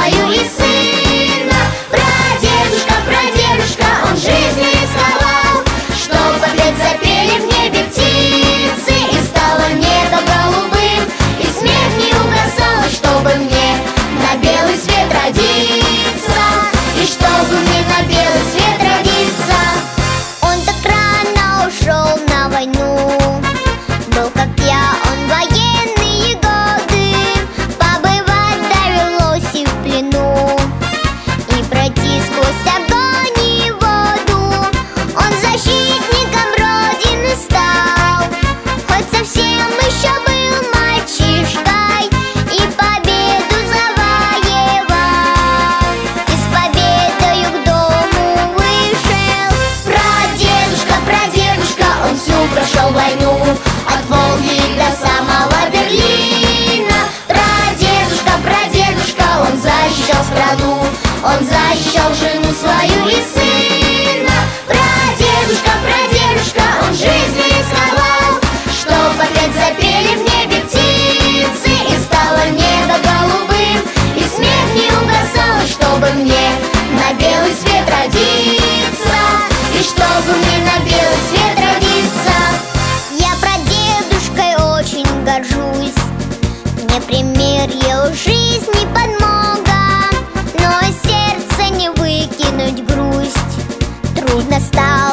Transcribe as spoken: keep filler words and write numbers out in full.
свою и сына. Прадедушка, прадедушка, он жизнью рисковал, чтоб опять запели в небе птицы, и стало небо голубым, и смех не угасал, чтобы мне на белый свет родиться, и чтобы мне на белый свет родиться. Он так рано ушел на войну, был как я, он в военные годы. Побывать довелось и в плену, и пройти сквозь огонь и воду. Он защитником Родины стал, хоть совсем еще был мальчишкой, и победу завоевал, и с победою к дому вышел. Прадедушка, прадедушка, он всю прошел войну, от Волги до самого Берлина. Прадедушка, прадедушка, он защищал страну, он защищал жену свою и сына. Прадедушка, прадедушка, он жизнью рисковал, чтоб опять запели в небе птицы, и стало небо голубым, и смех не угасал, чтобы мне на белый свет родиться, и чтобы мне на белый свет родиться. Я прадедушкой очень горжусь, мне пример его жизни подмога, но из сердца не выкинуть грусть. Трудно стало